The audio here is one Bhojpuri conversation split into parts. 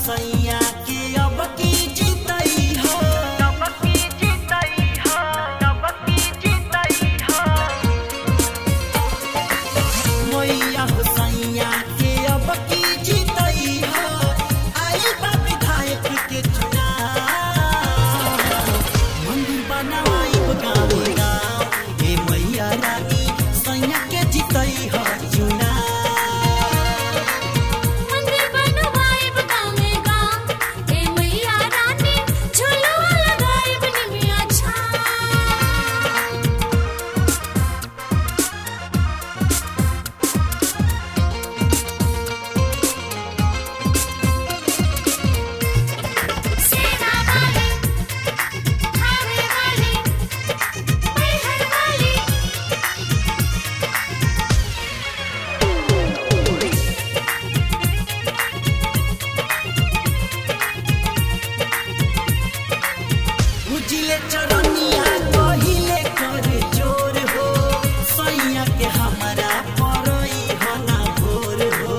सैया के अब की जीतई हो, अब की जीतई हो, अब की जीतई हो। मैया हो सैया के अब की जीतई हो, आई बा विधायक के चुनाव। मंदिर बनावाई गाँव गाँव, हे मैया रानी सैया के जीतई हो चुनाव। उजिले चरनिया कहिले करे जोर हो, सैया के हमारा परई हना भोर हो,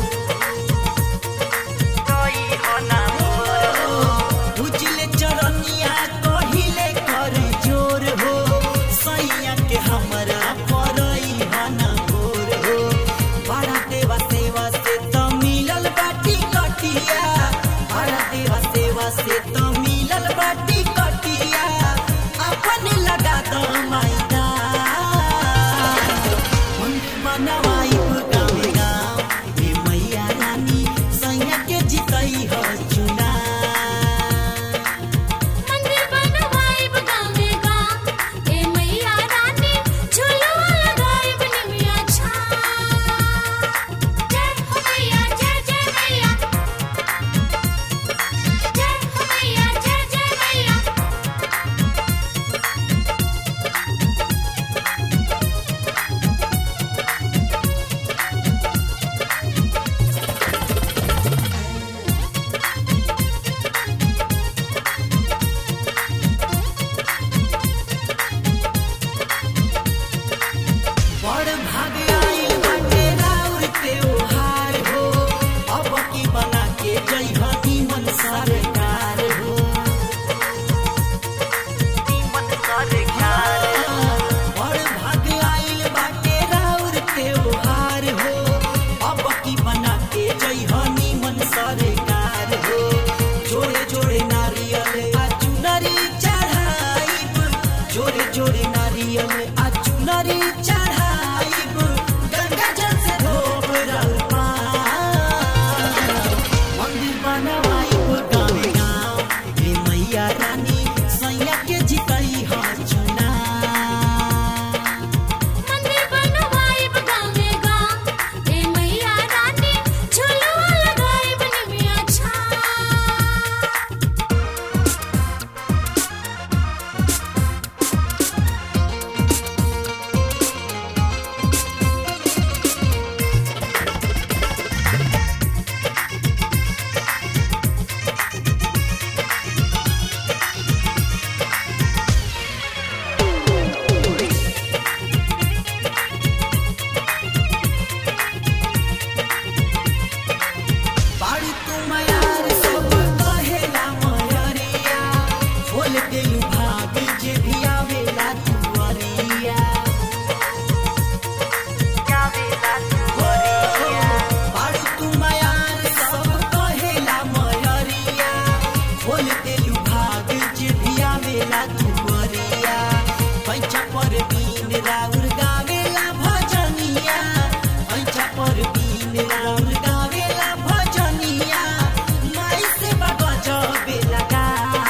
परई हना भोर हो। उजिले चरनिया कहिले करे जोर हो, सैया के हमारा परई हना भोर हो। बड़ा देवा सेवा से तो मिलल बाटी कटिया, बड़ा देवा सेवा से तो मिलल बाटी कटिया, अपन लगा दो मैदा। मंदिर बनवाई गाँव गाँव, हे मैया रानी सैया के जीतई हो चुनाव। मंदिर बनवाई गाँव गाँव, हे मैया रानी झुलवा लगाई निमिया छाव। जय हो मैया जय जय मैया, जय हो मैया जय जय मैया। बड़ भाग आइल बाटे राउर त्योहार हो, अब की बना के जइहा निमन सरकार हो, निमन सरकार हो। बड़ भाग आइल बाटे राउर त्योहार हो, अब की बना के जइहा निमन सरकार हो। जोड़े जोड़े नारियल आ चुनरी चढ़ाइब, जोड़े जोड़े नारियल आ चुनरी चढ़ाइब, गंगा जल से धोब रउर पाँव। मंदिर बनवाइब गाँव गाँव, हे मैया रानी सैया के जीतई हो चुनाव। मंदिर बनवाई गाँव गाँव, हे मैया रानी झुलवा लगाई निमिया छाव। बाड़ी तू मयार सब कहेला मयरिया, खोल देलू भाग जे भी आवेला दुआरिया, आवेला दुआरिया। बाड़ी तू मयार सब कहेला मयरिया, खोल देलू भाग जे भी आवेला दुआरिया। पैचा पर बीन राउर गावेला भजनिया, पैचा पर बीन राउर गावेला भजनिया, माई से बाबा जबे लगा।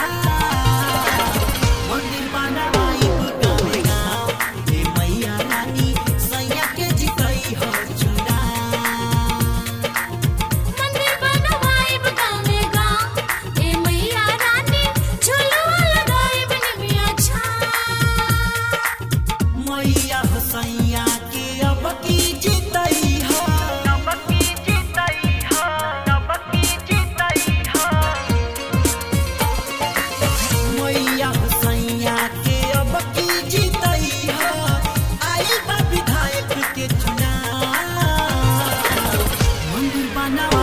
मंदिर बनवाई गाँव गाँव, हे मैया रानी सैया के जीतई हो चुनाव। मंदिर बनवाई गाँव गाँव, हे मैया रानी झुलवा लगाई निमिया छाव। मैया हो सैया के अब की जीतई हो, अब की जीतई हो, अब की जीतई हो। मैया हो सैया के अब की जीतई हो, आई बा विधायक के चुनाव। मंदिर बनवा